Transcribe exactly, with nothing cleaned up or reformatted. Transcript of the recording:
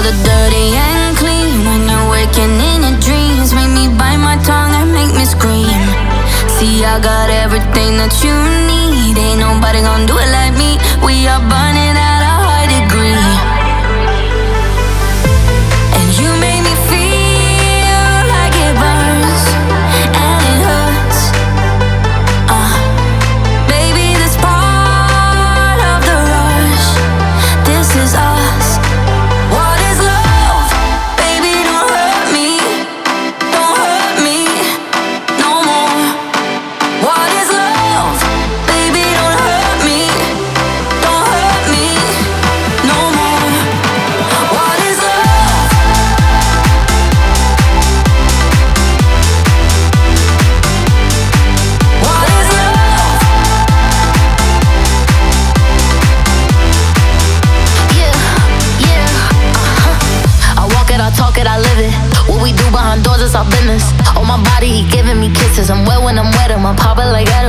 the dirty and clean. When you're waking in your dreams, make me bite my tongue and make me scream. See, I got everything that you need. Ain't nobody gonna do it like me. We are burning at a high degree. And you make me feel like it burns and it hurts. Uh, baby, this part of the rush. This is us. What is love? Baby, don't hurt me. Don't hurt me no more. What is love? Baby, don't hurt me. Don't hurt me no more. What is love? What is love? Yeah, yeah, uh-huh. I walk it, I talk it, I live it. What we do behind doors is our business. On my body, he giving me kisses. I'm wet when I'm wet, I'm popping like